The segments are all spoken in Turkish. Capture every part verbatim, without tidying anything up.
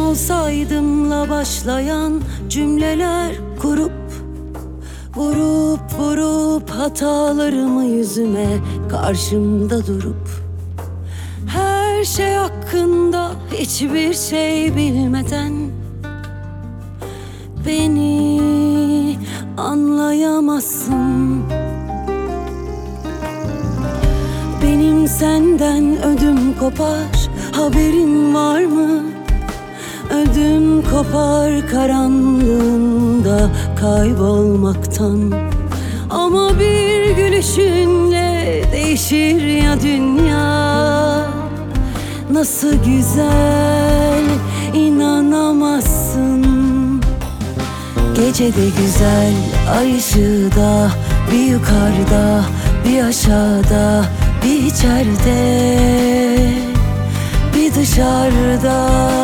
olsaydımla başlayan cümleler kurup Vurup vurup hatalarımı yüzüme karşımda durup Her şey hakkında hiçbir şey bilmeden Beni anlayamazsın. Benim senden ödüm kopar, haberin var mı? Ödüm kopar karanlığında kaybolmaktan. Ama bir gülüşünle değişir ya dünya. Nasıl güzel, inanamazsın. Gecede güzel, ay ışığı da, bir yukarıda, bir aşağıda, bir içeride, bir dışarıda.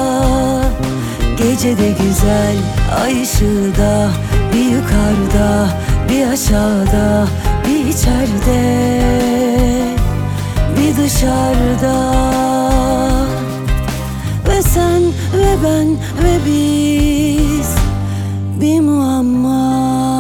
Gecede güzel, ay ışığı da, bir yukarıda, bir aşağıda, bir içeride, bir dışarıda. Ve sen ve ben ve biz bir muamma.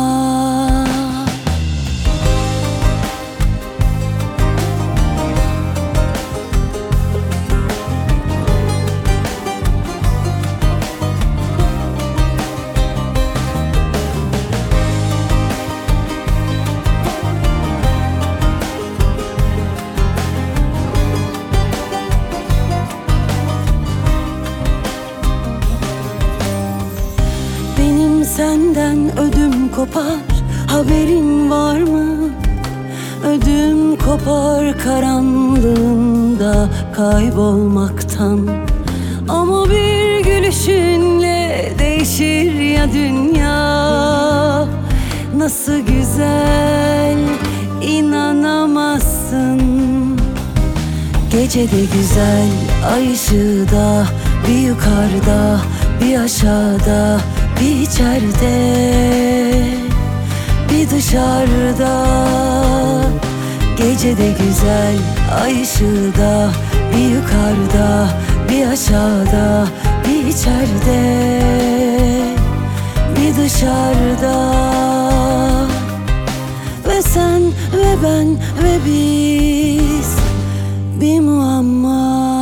Senden ödüm kopar, haberin var mı? Ödüm kopar karanlığında kaybolmaktan. Ama bir gülüşünle değişir ya dünya. Nasıl güzel, inanamazsın. Gecede güzel, ay ışığı da, bir yukarıda, bir aşağıda, bir içeride, bir dışarıda. Gecede güzel, ay ışığı da, bir yukarıda, bir aşağıda, bir içeride, bir dışarıda. Ve sen ve ben ve biz bir muamma.